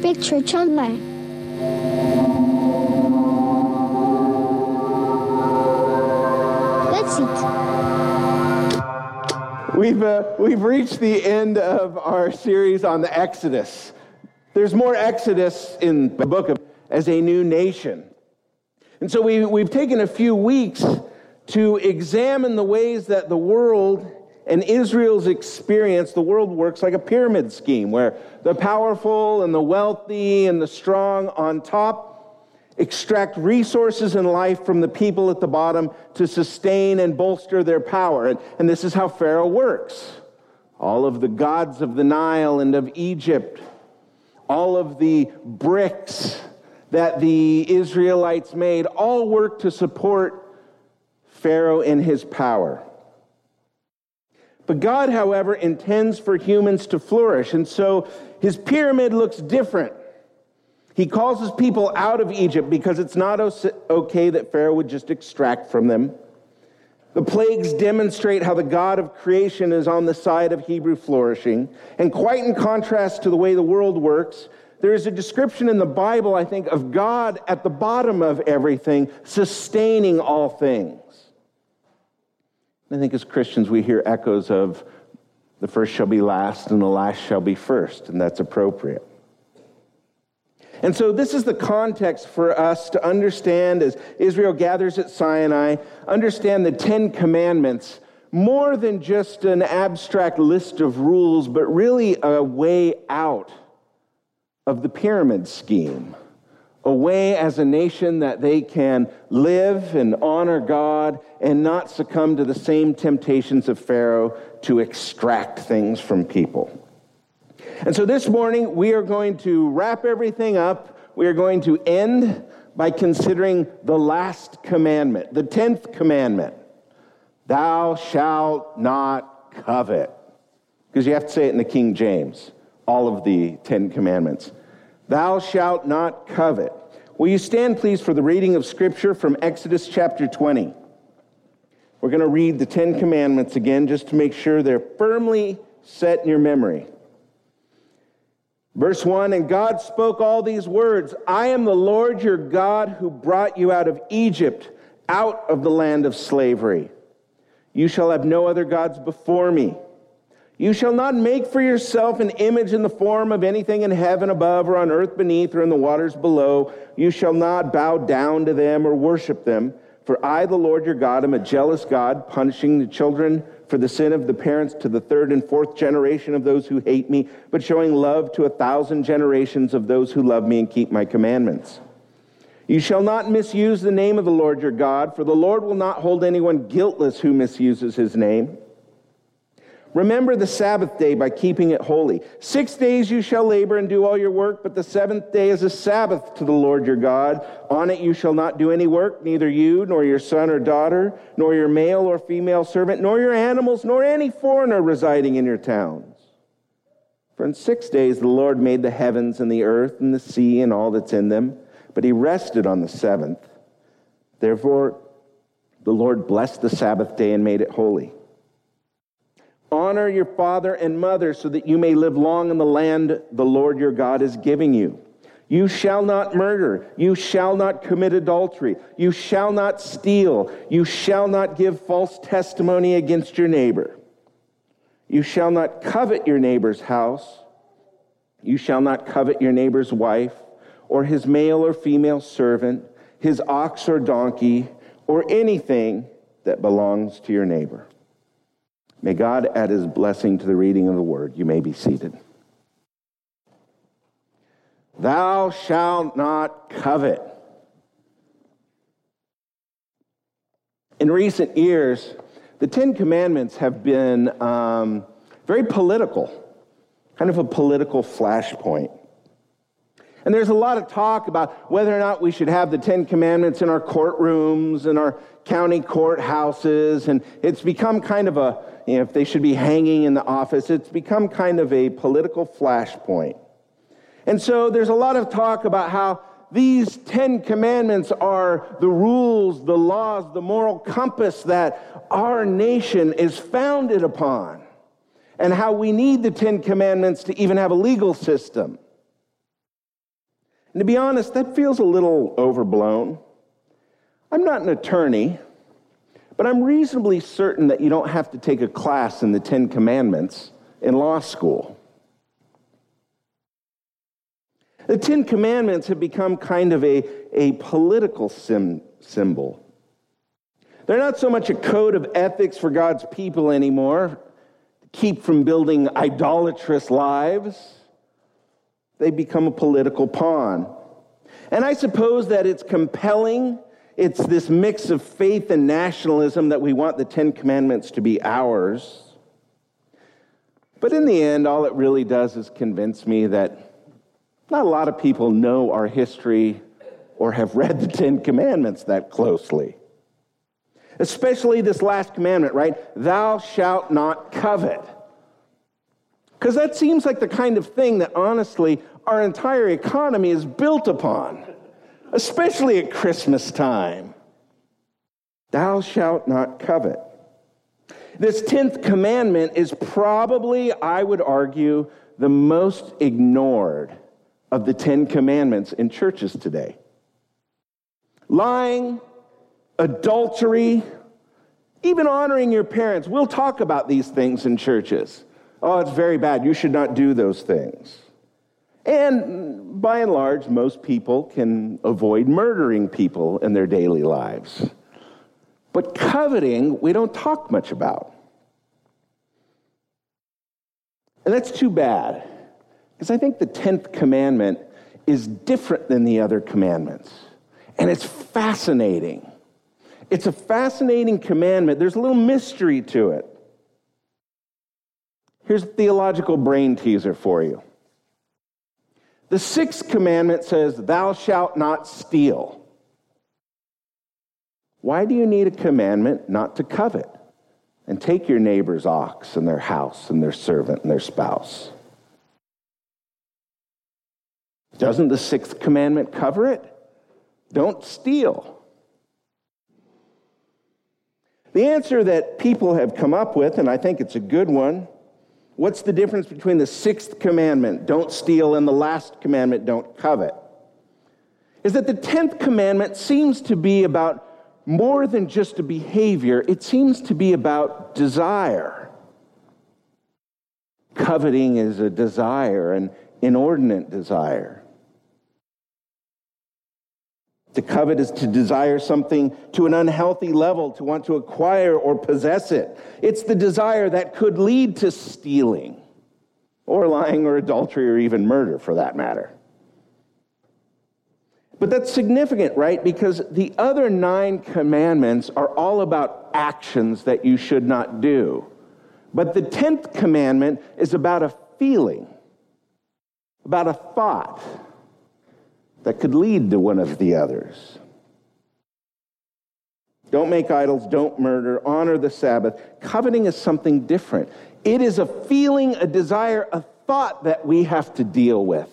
Big Church Online. Let's eat. We've reached the end of our series on the Exodus. There's more Exodus in the book of as a new nation. And so we've taken a few weeks to examine the ways that the world and Israel's experience, the world works like a pyramid scheme where the powerful and the wealthy and the strong on top extract resources in life from the people at the bottom to sustain and bolster their power. And this is how Pharaoh works. All of the gods of the Nile and of Egypt, all of the bricks that the Israelites made, all work to support Pharaoh in his power. But God, however, intends for humans to flourish, and so his pyramid looks different. He calls his people out of Egypt because it's not okay that Pharaoh would just extract from them. The plagues demonstrate how the God of creation is on the side of Hebrew flourishing. And quite in contrast to the way the world works, there is a description in the Bible, I think, of God at the bottom of everything, sustaining all things. I think as Christians we hear echoes of the first shall be last and the last shall be first, and that's appropriate. And so this is the context for us to understand as Israel gathers at Sinai, understand the Ten Commandments, more than just an abstract list of rules, but really a way out of the pyramid scheme. A way as a nation that they can live and honor God and not succumb to the same temptations of Pharaoh to extract things from people. And so this morning, we are going to wrap everything up. We are going to end by considering the last commandment, the 10th commandment. Thou shalt not covet. Because you have to say it in the King James, all of the 10 commandments. Thou shalt not covet. Will you stand, please, for the reading of Scripture from Exodus chapter 20. We're going to read the 10 commandments again just to make sure they're firmly set in your memory. Verse 1, and God spoke all these words, I am the Lord your God who brought you out of Egypt, out of the land of slavery. You shall have no other gods before me. You shall not make for yourself an image in the form of anything in heaven above or on earth beneath or in the waters below. You shall not bow down to them or worship them. For I, the Lord your God, am a jealous God, punishing the children for the sin of the parents to the third and fourth generation of those who hate me, but showing love to 1,000 generations of those who love me and keep my commandments. You shall not misuse the name of the Lord your God, for the Lord will not hold anyone guiltless who misuses his name. Remember the Sabbath day by keeping it holy. 6 days you shall labor and do all your work, but the seventh day is a Sabbath to the Lord your God. On it you shall not do any work, neither you, nor your son or daughter, nor your male or female servant, nor your animals, nor any foreigner residing in your towns. For in 6 days the Lord made the heavens and the earth and the sea and all that's in them, but he rested on the seventh. Therefore the Lord blessed the Sabbath day and made it holy. Honor your father and mother so that you may live long in the land the Lord your God is giving you. You shall not murder. You shall not commit adultery. You shall not steal. You shall not give false testimony against your neighbor. You shall not covet your neighbor's house. You shall not covet your neighbor's wife or his male or female servant, his ox or donkey, or anything that belongs to your neighbor. May God add his blessing to the reading of the word. You may be seated. Thou shalt not covet. In recent years, the Ten Commandments have been very political, kind of a political flashpoint. And there's a lot of talk about whether or not we should have the Ten Commandments in our courtrooms and our county courthouses. And it's become kind of a, if they should be hanging in the office, it's become kind of a political flashpoint. And so there's a lot of talk about how these 10 commandments are the rules, the laws, the moral compass that our nation is founded upon. And how we need the 10 commandments to even have a legal system. And to be honest, that feels a little overblown. I'm not an attorney, but I'm reasonably certain that you don't have to take a class in the Ten Commandments in law school. The Ten Commandments have become kind of a political symbol. They're not so much a code of ethics for God's people anymore, to keep from building idolatrous lives. They become a political pawn. And I suppose that it's compelling. It's this mix of faith and nationalism that we want the Ten Commandments to be ours. But in the end, all it really does is convince me that not a lot of people know our history or have read the Ten Commandments that closely. Especially this last commandment, right? Thou shalt not covet. Because that seems like the kind of thing that, honestly, our entire economy is built upon, especially at Christmas time. Thou shalt not covet. This 10th commandment is probably, I would argue, the most ignored of the 10 commandments in churches today. Lying, adultery, even honoring your parents. We'll talk about these things in churches. Oh, it's very bad. You should not do those things. And by and large, most people can avoid murdering people in their daily lives. But coveting, we don't talk much about. And that's too bad, because I think the 10th commandment is different than the other commandments. And it's fascinating. It's a fascinating commandment. There's a little mystery to it. Here's a theological brain teaser for you. The 6th commandment says, thou shalt not steal. Why do you need a commandment not to covet and take your neighbor's ox and their house and their servant and their spouse? Doesn't the 6th commandment cover it? Don't steal. The answer that people have come up with, and I think it's a good one, what's the difference between the 6th commandment, don't steal, and the last commandment, don't covet, is that the 10th commandment seems to be about more than just a behavior. It seems to be about desire. Coveting is a desire, an inordinate desire. To covet is to desire something to an unhealthy level, to want to acquire or possess it. It's the desire that could lead to stealing, or lying, or adultery, or even murder, for that matter. But that's significant, right? Because the other 9 commandments are all about actions that you should not do. But the 10th commandment is about a feeling, about a thought that could lead to one of the others. Don't make idols, don't murder, honor the Sabbath. Coveting is something different. It is a feeling, a desire, a thought that we have to deal with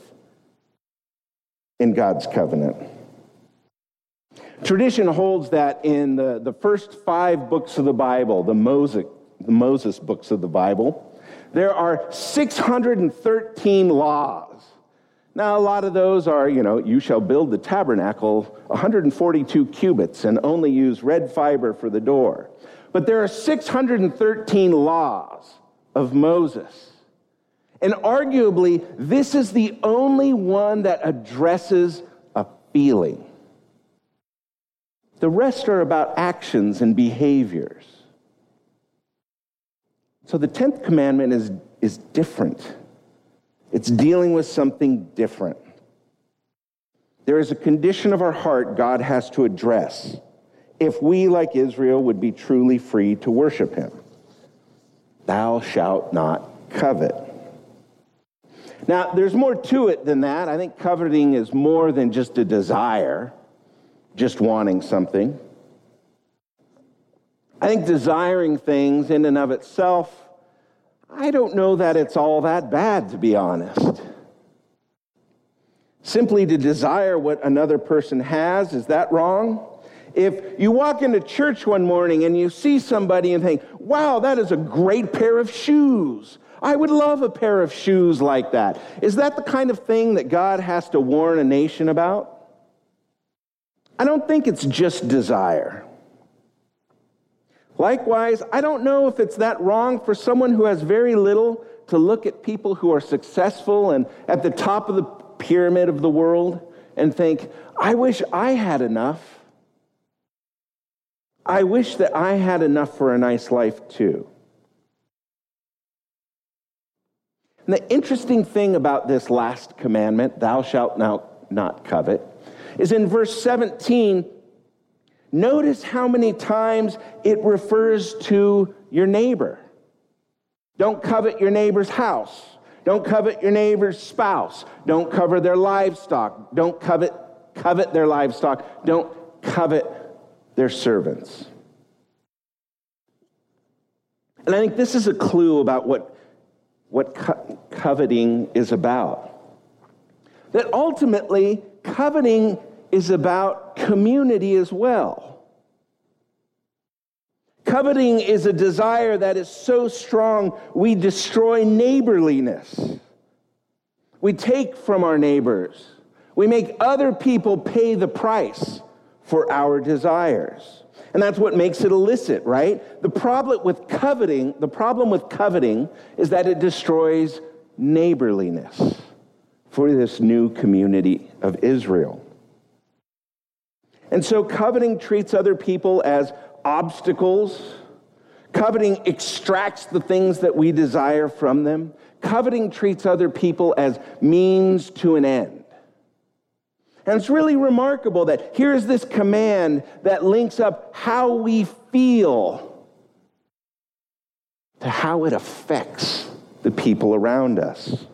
in God's covenant. Tradition holds that in the first 5 books of the Bible, the Moses books of the Bible, there are 613 laws. Now, a lot of those are, you shall build the tabernacle 142 cubits and only use red fiber for the door. But there are 613 laws of Moses. And arguably, this is the only one that addresses a feeling. The rest are about actions and behaviors. So the 10th commandment is different. It's dealing with something different. There is a condition of our heart God has to address if we, like Israel, would be truly free to worship him. Thou shalt not covet. Now, there's more to it than that. I think coveting is more than just a desire, just wanting something. I think desiring things in and of itself, I don't know that it's all that bad, to be honest. Simply to desire what another person has, is that wrong? If you walk into church one morning and you see somebody and think, wow, that is a great pair of shoes. I would love a pair of shoes like that. Is that the kind of thing that God has to warn a nation about? I don't think it's just desire. Likewise, I don't know if it's that wrong for someone who has very little to look at people who are successful and at the top of the pyramid of the world and think, I wish I had enough. I wish that I had enough for a nice life too. And the interesting thing about this last commandment, thou shalt not covet, is in verse 17, notice how many times it refers to your neighbor. Don't covet your neighbor's house. Don't covet your neighbor's spouse. Don't covet their livestock. Don't covet their livestock. Don't covet their servants. And I think this is a clue about what coveting is about. That ultimately, coveting is about community as well. Coveting is a desire that is so strong, we destroy neighborliness. We take from our neighbors. We make other people pay the price for our desires. And that's what makes it illicit, right? The problem with coveting is that it destroys neighborliness for this new community of Israel. And so coveting treats other people as obstacles. Coveting extracts the things that we desire from them. Coveting treats other people as means to an end. And it's really remarkable that here's this command that links up how we feel to how it affects the people around us.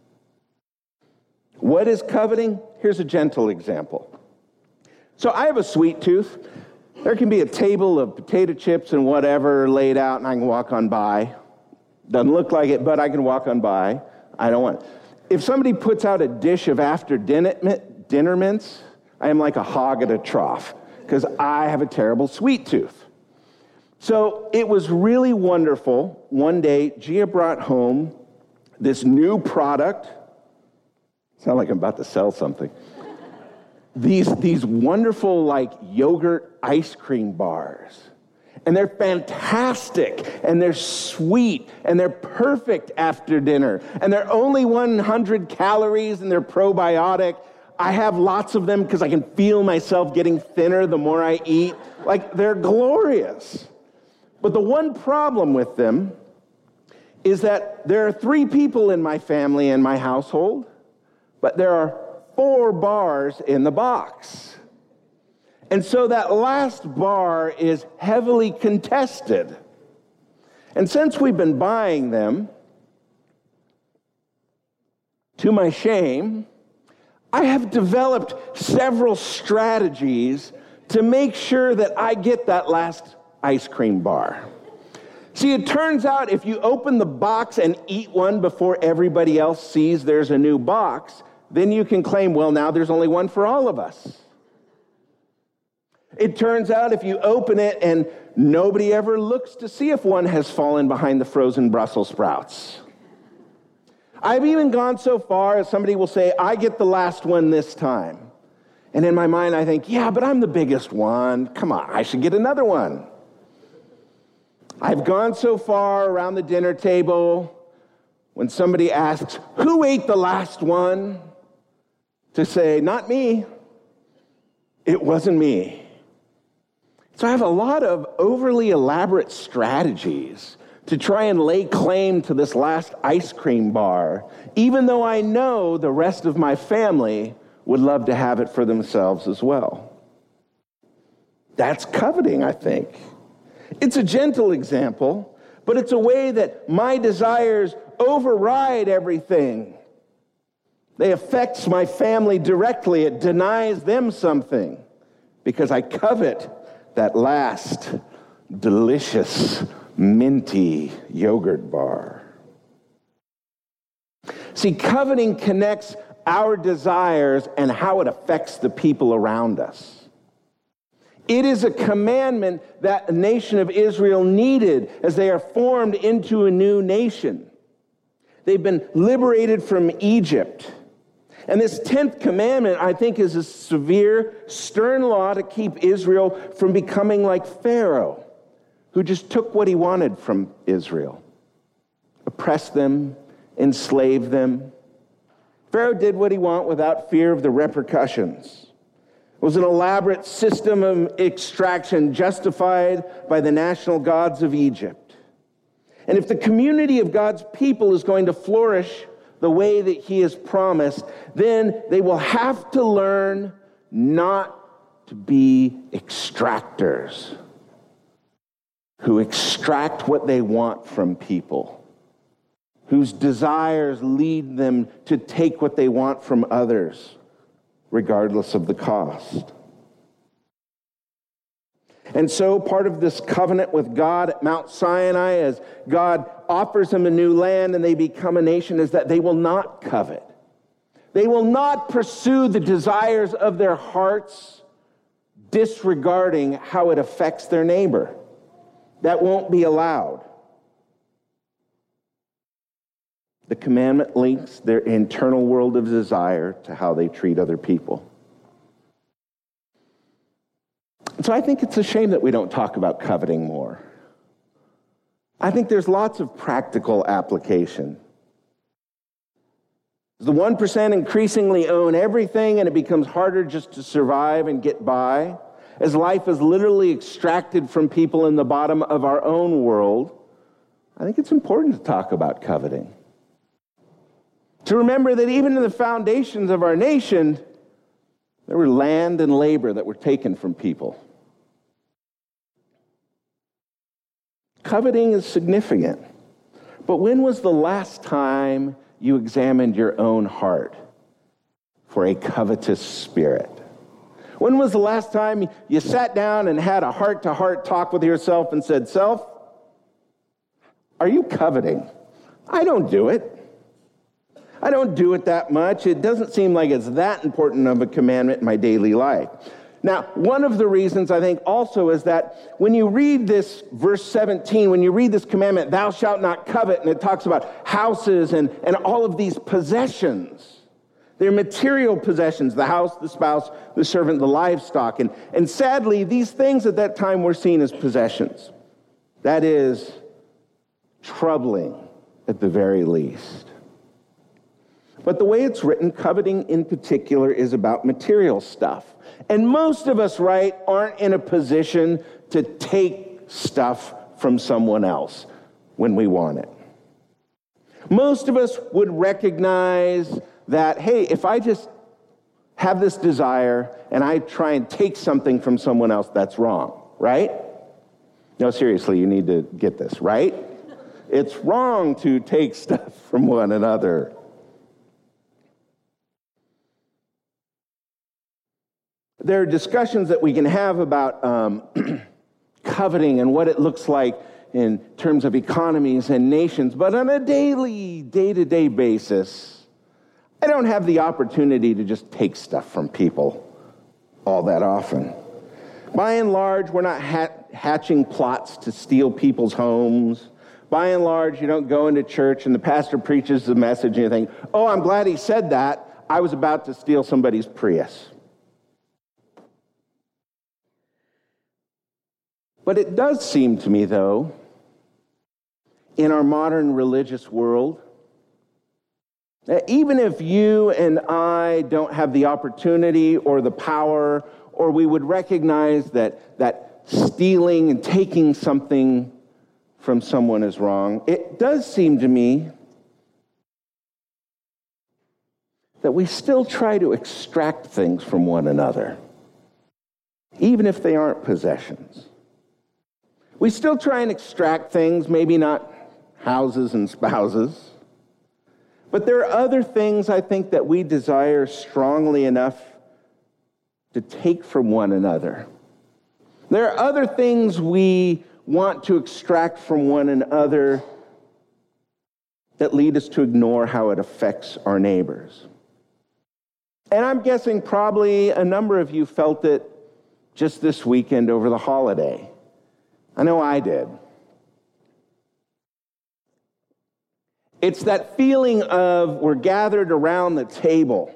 What is coveting? Here's a gentle example. So I have a sweet tooth. There can be a table of potato chips and whatever laid out, and I can walk on by. Doesn't look like it, but I can walk on by. I don't want it. If somebody puts out a dish of after dinner mints, I am like a hog at a trough because I have a terrible sweet tooth. So it was really wonderful. One day, Gia brought home this new product. Sound like I'm about to sell something. These wonderful like yogurt ice cream bars. And they're fantastic, and they're sweet, and they're perfect after dinner. And they're only 100 calories, and they're probiotic. I have lots of them because I can feel myself getting thinner the more I eat. Like, they're glorious. But the one problem with them is that there are 3 people in my family and my household, but there are 4 bars in the box. And so that last bar is heavily contested. And since we've been buying them, to my shame, I have developed several strategies to make sure that I get that last ice cream bar. See, it turns out if you open the box and eat one before everybody else sees there's a new box, then you can claim, well, now there's only one for all of us. It turns out if you open it and nobody ever looks to see if one has fallen behind the frozen Brussels sprouts. I've even gone so far as somebody will say, I get the last one this time. And in my mind, I think, yeah, but I'm the biggest one. Come on, I should get another one. I've gone so far around the dinner table when somebody asks, who ate the last one? To say, not me. It wasn't me. So I have a lot of overly elaborate strategies to try and lay claim to this last ice cream bar, even though I know the rest of my family would love to have it for themselves as well. That's coveting, I think. It's a gentle example, but it's a way that my desires override everything. They affect my family directly. It denies them something because I covet that last delicious, minty yogurt bar. See, coveting connects our desires and how it affects the people around us. It is a commandment that the nation of Israel needed as they are formed into a new nation. They've been liberated from Egypt. And this 10th commandment, I think, is a severe, stern law to keep Israel from becoming like Pharaoh, who just took what he wanted from Israel, oppressed them, enslaved them. Pharaoh did what he wanted without fear of the repercussions. It was an elaborate system of extraction justified by the national gods of Egypt. And if the community of God's people is going to flourish the way that he has promised, then they will have to learn not to be extractors who extract what they want from people, whose desires lead them to take what they want from others, regardless of the cost. And so part of this covenant with God at Mount Sinai, as God offers them a new land and they become a nation, is that they will not covet. They will not pursue the desires of their hearts, disregarding how it affects their neighbor. That won't be allowed. The commandment links their internal world of desire to how they treat other people. So I think it's a shame that we don't talk about coveting more. I think there's lots of practical application. The 1% increasingly own everything, and it becomes harder just to survive and get by, as life is literally extracted from people in the bottom of our own world. I think it's important to talk about coveting. To remember that even in the foundations of our nation, there were land and labor that were taken from people. Coveting is significant. But when was the last time you examined your own heart for a covetous spirit? When was the last time you sat down and had a heart-to-heart talk with yourself and said, "Self, are you coveting?" I don't do it. I don't do it that much. It doesn't seem like it's that important of a commandment in my daily life. Now, one of the reasons I think also is that when you read this verse 17, when you read this commandment, thou shalt not covet, and it talks about houses and all of these possessions. They're material possessions, the house, the spouse, the servant, the livestock. And sadly, these things at that time were seen as possessions. That is troubling at the very least. But the way it's written, coveting in particular is about material stuff. And most of us, right, aren't in a position to take stuff from someone else when we want it. Most of us would recognize that, hey, if I just have this desire and I try and take something from someone else, that's wrong, right? No, seriously, you need to get this, right? It's wrong to take stuff from one another. There are discussions that we can have about coveting and what it looks like in terms of economies and nations, but on a daily, day-to-day basis, I don't have the opportunity to just take stuff from people all that often. By and large, we're not hatching plots to steal people's homes. By and large, you don't go into church and the pastor preaches the message and you think, "Oh, I'm glad he said that. I was about to steal somebody's Prius." But it does seem to me, though, in our modern religious world, that even if you and I don't have the opportunity or the power, or we would recognize that stealing and taking something from someone is wrong, it does seem to me that we still try to extract things from one another, even if they aren't possessions. We still try and extract things, maybe not houses and spouses, but there are other things I think that we desire strongly enough to take from one another. There are other things we want to extract from one another that lead us to ignore how it affects our neighbors. And I'm guessing probably a number of you felt it just this weekend over the holiday. I know I did. It's that feeling of we're gathered around the table.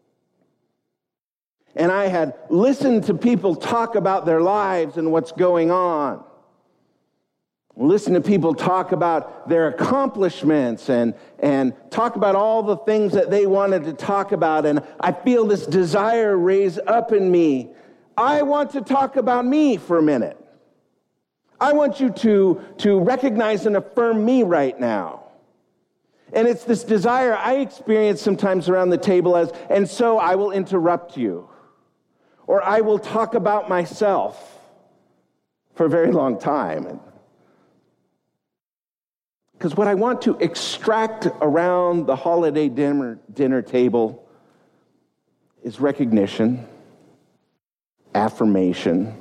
And I had listened to people talk about their lives and what's going on. Listen to people talk about their accomplishments and talk about all the things that they wanted to talk about. And I feel this desire raise up in me. I want to talk about me for a minute. I want you to recognize and affirm me right now. And it's this desire I experience sometimes around the table as, and so I will interrupt you. Or I will talk about myself for a very long time. Because what I want to extract around the holiday dinner table is recognition, affirmation.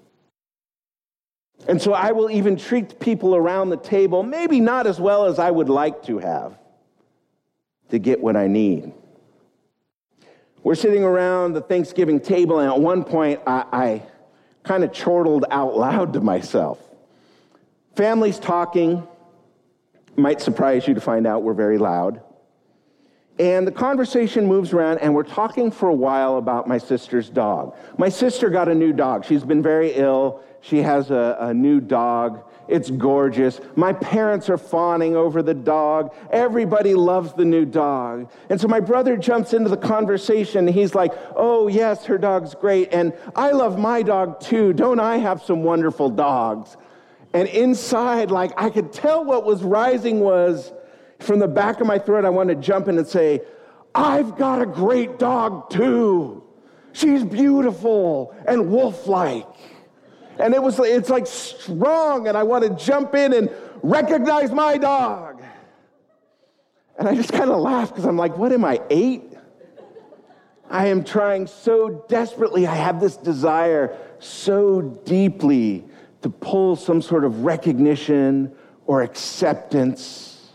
And so I will even treat people around the table, maybe not as well as I would like to have, to get what I need. We're sitting around the Thanksgiving table, and at one point, I kind of chortled out loud to myself. Family's talking. Might surprise you to find out we're very loud. And the conversation moves around, and we're talking for a while about my sister's dog. My sister got a new dog. She's been very ill. She has a new dog. It's gorgeous. My parents are fawning over the dog. Everybody loves the new dog. And so my brother jumps into the conversation. He's like, oh, yes, her dog's great. And I love my dog, too. Don't I have some wonderful dogs? And inside, like, I could tell what was rising was, from the back of my throat, I wanted to jump in and say, I've got a great dog, too. She's beautiful and wolf-like. And it's like strong, and I want to jump in and recognize my dog. And I just kind of laugh because I'm like, what am I, 8? I am trying so desperately. I have this desire so deeply to pull some sort of recognition or acceptance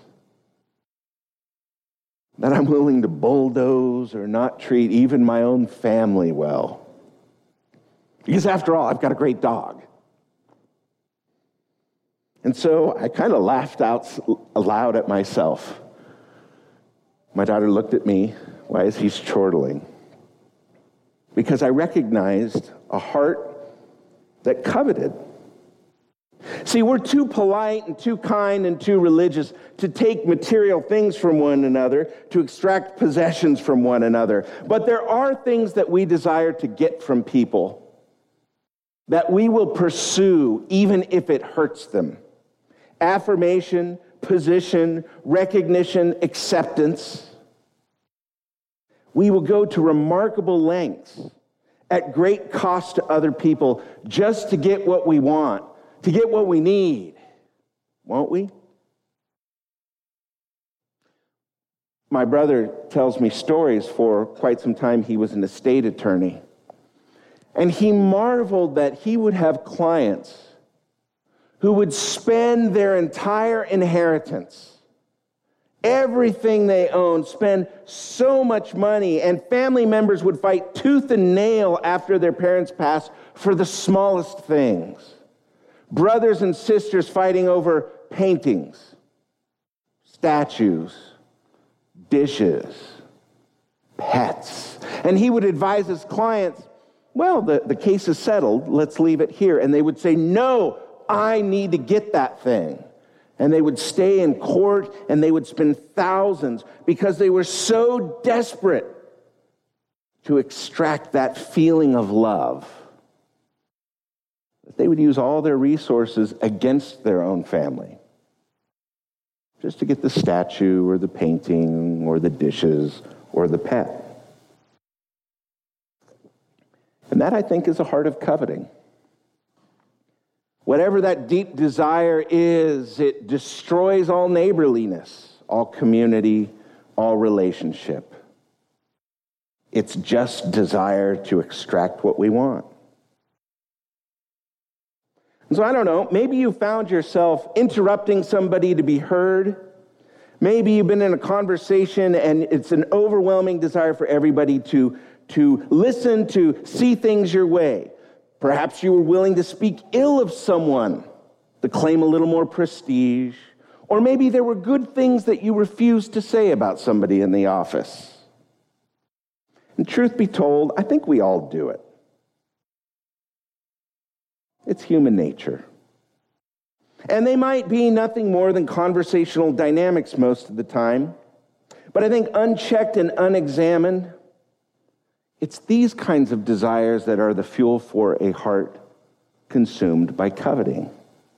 that I'm willing to bulldoze or not treat even my own family well. Because after all, I've got a great dog. And so I kind of laughed out aloud at myself. My daughter looked at me. Why is he chortling? Because I recognized a heart that coveted. See, we're too polite and too kind and too religious to take material things from one another, to extract possessions from one another. But there are things that we desire to get from people that we will pursue even if it hurts them. Affirmation, position, recognition, acceptance. We will go to remarkable lengths at great cost to other people just to get what we want, to get what we need. Won't we? My brother tells me stories. For quite some time, he was an estate attorney. And he marveled that he would have clients who would spend their entire inheritance, everything they owned, spend so much money, and family members would fight tooth and nail after their parents passed for the smallest things. Brothers and sisters fighting over paintings, statues, dishes, pets. And he would advise his clients, well, the case is settled, let's leave it here. And they would say, no, I need to get that thing. And they would stay in court and they would spend thousands because they were so desperate to extract that feeling of love that they would use all their resources against their own family just to get the statue or the painting or the dishes or the pet. And that, I think, is a heart of coveting. Whatever that deep desire is, it destroys all neighborliness, all community, all relationship. It's just desire to extract what we want. And so I don't know, maybe you found yourself interrupting somebody to be heard. Maybe you've been in a conversation and it's an overwhelming desire for everybody to listen, to see things your way. Perhaps you were willing to speak ill of someone to claim a little more prestige, Or maybe there were good things that you refused to say about somebody in the office. And truth be told, I think we all do it. It's human nature. And they might be nothing more than conversational dynamics most of the time. But I think unchecked and unexamined, it's these kinds of desires that are the fuel for a heart consumed by coveting.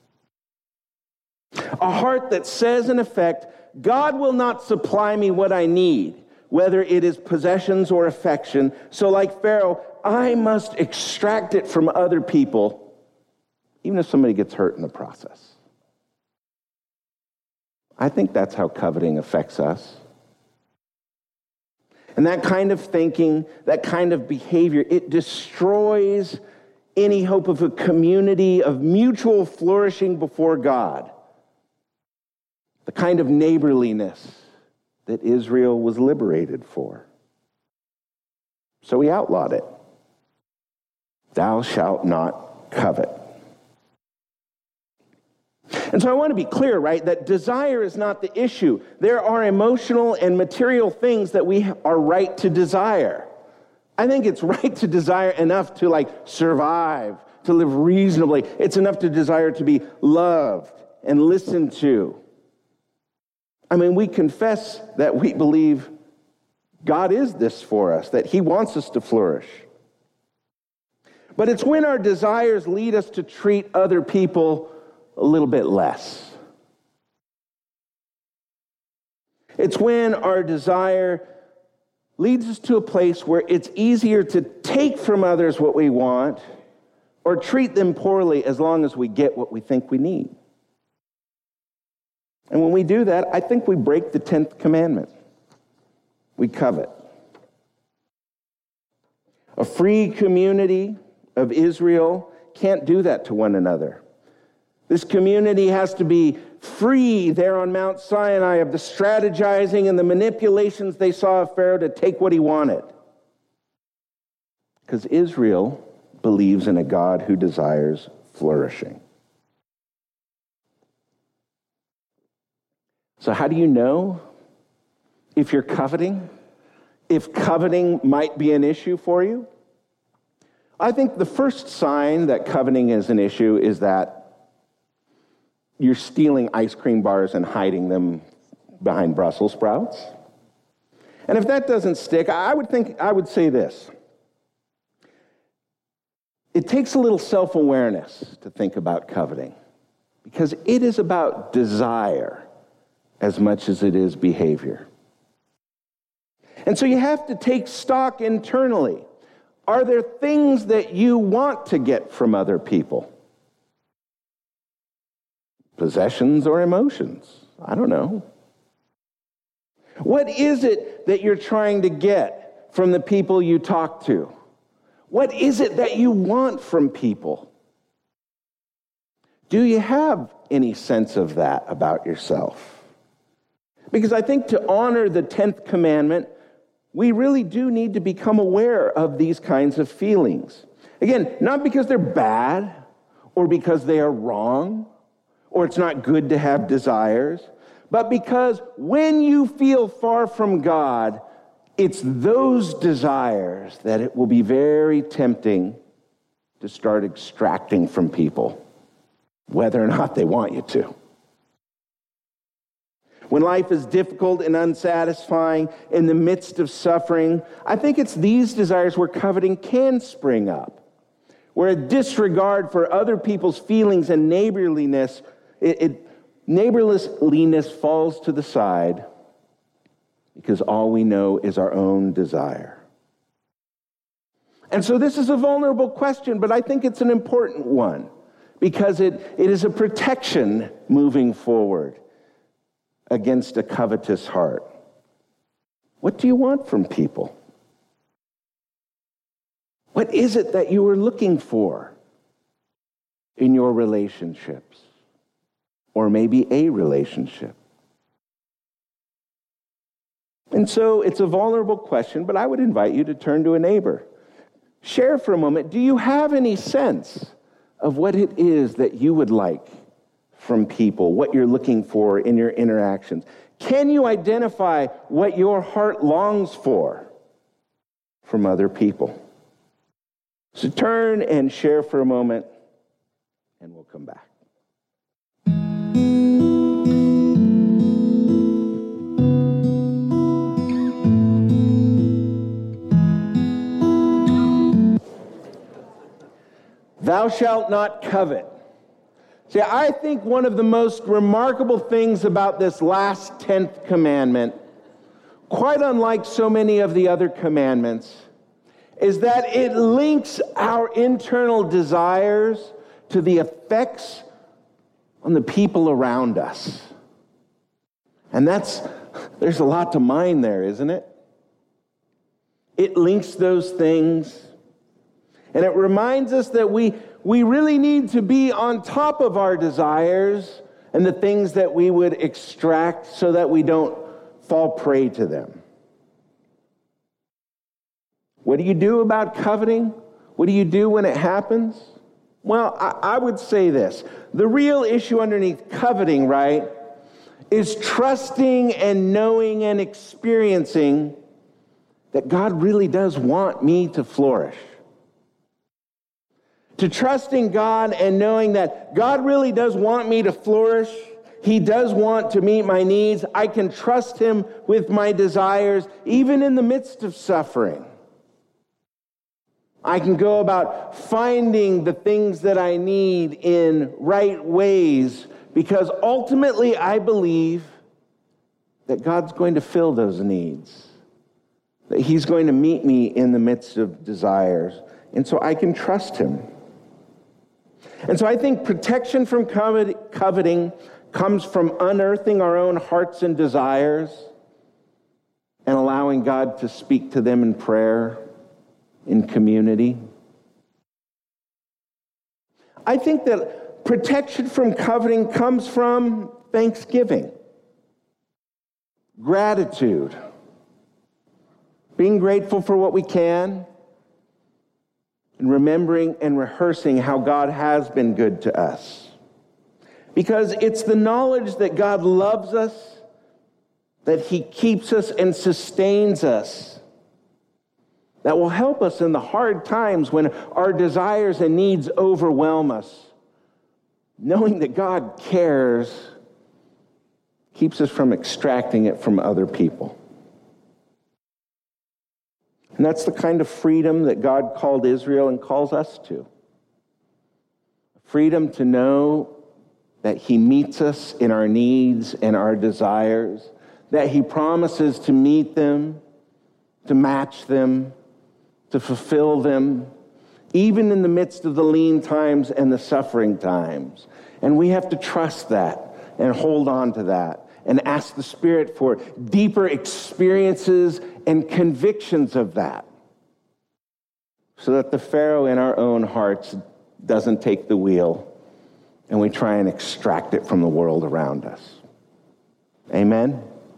A heart that says, in effect, God will not supply me what I need, whether it is possessions or affection. So like Pharaoh, I must extract it from other people, even if somebody gets hurt in the process. I think that's how coveting affects us. And that kind of thinking, that kind of behavior, it destroys any hope of a community of mutual flourishing before God. The kind of neighborliness that Israel was liberated for. So he outlawed it. Thou shalt not covet. And so I want to be clear, right, that desire is not the issue. There are emotional and material things that we are right to desire. I think it's right to desire enough to survive, to live reasonably. It's enough to desire to be loved and listened to. I mean, we confess that we believe God is this for us, that he wants us to flourish. But it's when our desires lead us to treat other people a little bit less. It's when our desire leads us to a place where it's easier to take from others what we want or treat them poorly as long as we get what we think we need. And when we do that, I think we break the 10th commandment. We covet. A free community of Israel can't do that to one another. This community has to be free there on Mount Sinai of the strategizing and the manipulations they saw of Pharaoh to take what he wanted. Because Israel believes in a God who desires flourishing. So how do you know if you're coveting? If coveting might be an issue for you? I think the first sign that coveting is an issue is that you're stealing ice cream bars and hiding them behind Brussels sprouts. And if that doesn't stick, I would say this. It takes a little self-awareness to think about coveting, because it is about desire as much as it is behavior. And so you have to take stock internally. Are there things that you want to get from other people? Possessions or emotions? I don't know. What is it that you're trying to get from the people you talk to? What is it that you want from people? Do you have any sense of that about yourself? Because I think to honor the 10th commandment, we really do need to become aware of these kinds of feelings. Again, not because they're bad or because they are wrong, or it's not good to have desires, but because when you feel far from God, it's those desires that it will be very tempting to start extracting from people, whether or not they want you to. When life is difficult and unsatisfying, in the midst of suffering, I think it's these desires where coveting can spring up, where a disregard for other people's feelings and neighborliness neighborliness falls to the side because all we know is our own desire. And so this is a vulnerable question, but I think it's an important one because it is a protection moving forward against a covetous heart. What do you want from people? What is it that you are looking for in your relationships? Or maybe a relationship. And so it's a vulnerable question, but I would invite you to turn to a neighbor. Share for a moment, do you have any sense of what it is that you would like from people, what you're looking for in your interactions? Can you identify what your heart longs for from other people? So turn and share for a moment, and we'll come back. Thou shalt not covet. See, I think one of the most remarkable things about this last 10th commandment, quite unlike so many of the other commandments, is that it links our internal desires to the effects on the people around us. And there's a lot to mine there, isn't it? It links those things. And it reminds us that we really need to be on top of our desires and the things that we would extract so that we don't fall prey to them. What do you do about coveting? What do you do when it happens? Well, I would say this. The real issue underneath coveting, right, is trusting and knowing and experiencing that God really does want me to flourish. To trusting God and knowing that God really does want me to flourish. He does want to meet my needs. I can trust Him with my desires, even in the midst of suffering. I can go about finding the things that I need in right ways because ultimately I believe that God's going to fill those needs, that He's going to meet me in the midst of desires, and so I can trust Him. And so I think protection from coveting comes from unearthing our own hearts and desires and allowing God to speak to them in prayer, in community. I think that protection from coveting comes from thanksgiving, gratitude, being grateful for what we can, and remembering and rehearsing how God has been good to us. Because it's the knowledge that God loves us, that He keeps us and sustains us, that will help us in the hard times when our desires and needs overwhelm us. Knowing that God cares keeps us from extracting it from other people. And that's the kind of freedom that God called Israel and calls us to. Freedom to know that He meets us in our needs and our desires, that He promises to meet them, to match them, to fulfill them, even in the midst of the lean times and the suffering times. And we have to trust that and hold on to that and ask the Spirit for deeper experiences and convictions of that, so that the Pharaoh in our own hearts doesn't take the wheel and we try and extract it from the world around us. Amen?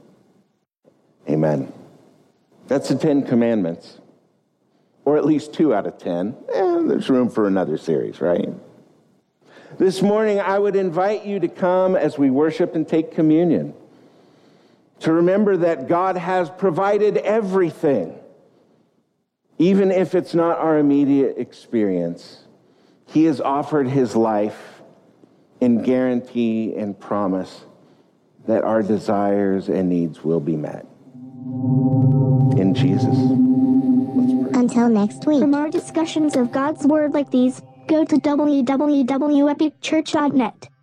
Amen. That's the 10 Commandments. Or at least 2 out of 10. There's room for another series, right? This morning, I would invite you to come as we worship and take communion, to remember that God has provided everything, even if it's not our immediate experience. He has offered His life in guarantee and promise that our desires and needs will be met. In Jesus. Let's pray. Until next week. For more discussions of God's Word like these, go to www.epicchurch.net.